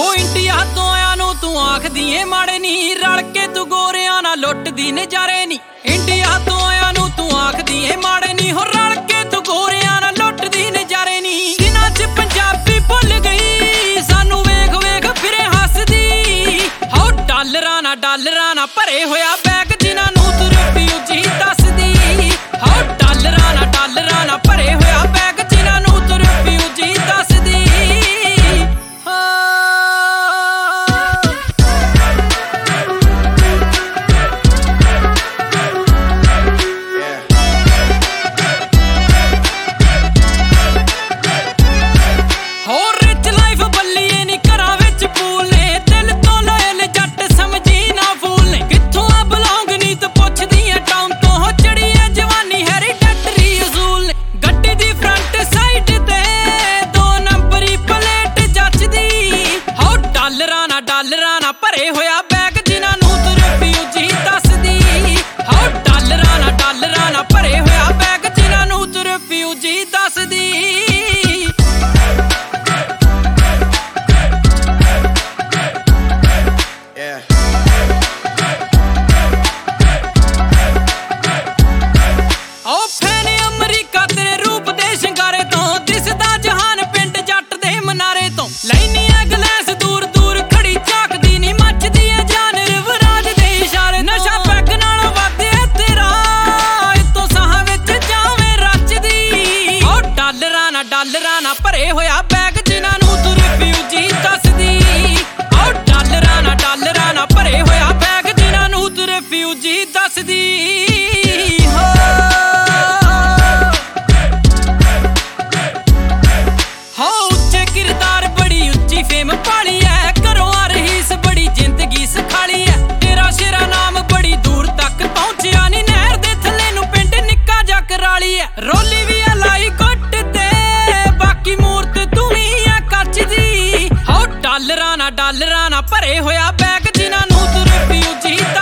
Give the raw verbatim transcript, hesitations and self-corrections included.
ਹੋ ਇੰਡੀਆ ਤੋਂ ਆਇਆ ਨੂੰ ਤੂੰ ਆਖਦੀ ਏ ਮਾੜੇ ਨੀ, ਰਲ ਕੇ ਤੂੰ ਗੋਰਿਆਂ ਨਾਲ ਲੁੱਟਦੀ ਨਜ਼ਾਰੇ ਨੀ। ਇੰਡੀਆ ਤੋਂ ਆਇਆ ਨੂੰ ਤੂੰ ਆਖਦੀ ਏ ਮਾੜੇ ਨੀ, ਹੋ ਰਲ ਕੇ ਤੂੰ ਗੋਰਿਆਂ ਨਾਲ ਲੁੱਟਦੀ ਨਜ਼ਾਰੇ ਨੀ। ਦਿਨਾਂ ਚ ਪੰਜਾਬੀ ਭੁੱਲ ਗਈ ਸਾਨੂੰ ਵੇਖ ਵੇਖ ਫਿਰੇ ਹੱਸਦੀ, ਹੋ ਡਾਲਰਾਂ ਨਾਲ ਡਾਲਰਾਂ ਨਾਲ ਭਰੇ ਹੋਇਆ ਬੈਗ ਜਿਨ੍ਹਾਂ ਨੂੰ ਤੂੰ ਰਿਫਿਊਜੀ ਦੱਸਦੀ, ਹੋ ਡਾਲਰਾਂ ਨਾਲ ਡਾਲਰਾਂ ਨਾਲ ਭਰੇ ਹੋਇਆ ਬੈਗ ਜਿਨ੍ਹਾਂ ਨੂੰ ਤੂੰ ਰਿਫਿਊਜੀ ਦੱਸਦੀ। ਡਾਲਰਾਂ ਨਾਲ ਭਰੇ ਹੋਇਆ ਬੈਗ ਜਿਨ੍ਹਾਂ ਨੂੰ ਤੂੰ ਰਿਫਿਊਜੀ ਦੱਸਦੀ, ਹੋ ਡਾਲਰਾਂ ਨਾਲ ਡਾਲਰਾਂ ਨਾਲ ਭਰੇ ਹੋਇਆ ਬੈਗ ਜਿਨ੍ਹਾਂ ਨੂੰ ਤੂੰ ਰਿਫਿਊਜੀ ਦੱਸਦੀ। ਓ ਫੈਨ ਅਮਰੀਕਾ ਤੇਰੇ ਰੂਪ ਦੇ ਸ਼ਿੰਗਾਰੇ ਤੋਂ, ਦਿਸਦਾ ਜਹਾਨ ਪਿੰਡ ਜੱਟ ਦੇ ਮਨਾਰੇ ਤੋਂ। ਲੈਨੀ ਐ ਗਲੈਸ ਦੂਰ ਦੂਰ ਖੜੀ ਝਾਕਦੀ ਨੀ, ਮੱਚਦੀ ਐ ਜਾਨ ਰਵਰਾਜ ਦੇ ਇਸ਼ਾਰੇ। ਨਸ਼ਾ ਪੈਗ ਨਾਲ ਵਧਿਆ ਤੇਰਾ ਇਤੋਂ ਸਾਹਾਂ ਵਿੱਚ ਜਾਵੇਂ ਰਚਦੀ, ਓ ਡਾਲਰਾਂ ਨਾਲ ਡਾਲਰਾਂ ਨਾਲ ਭਰੇ ਹੋਇਆ ਬੈਗ ਜਿਨ੍ਹਾਂ ਨੂੰ ਤੂੰ ਰਿਫਿਊਜੀ ਦੱਸਦੀ, ਓ ਡਾਲਰਾਂ ਨਾਲ ਡਾਲਰਾਂ ਨਾਲ ਭਰੇ ਹੋਇਆ ਬੈਗ ਜਿਨ੍ਹਾਂ ਨੂੰ ਤੂੰ ਰਿਫਿਊਜੀ ਦੱਸਦੀ। ਫੇਮ ਪਾਲੀ ਐ ਘਰੋਂ ਆ ਰਹੀਸ ਬੜੀ ਜ਼ਿੰਦਗੀ ਸਖਾਲੀ ਐ, ਤੇਰਾ ਸ਼ੇਰਾ ਨਾਮ ਬੜੀ ਦੂਰ ਤੱਕ ਪਹੁੰਚਿਆ ਨੀ, ਨਹਿਰ ਦੇ ਥੱਲੇ ਨੂੰ ਪਿੰਡ ਨਿੱਕਾ ਜਿਹਾ ਕਰਾਲੀ ਐ। ਰੋਲੀ ਵੀ ਐ ਲਾਈ ਗੁੱਟ ਤੇ ਬਾਕੀ ਮੂਰਤ ਤੂੰ ਵੀ ਐ ਕੱਚ ਦੀ, ਹੋ ਡਾਲਰਾਂ ਨਾਲ ਡਾਲਰਾਂ ਨਾਲ ਭਰੇ ਹੋਇਆ ਬੈਗ ਜਿਨ੍ਹਾਂ ਨੂੰ ਤੂੰ ਰਿਫਿਊਜੀ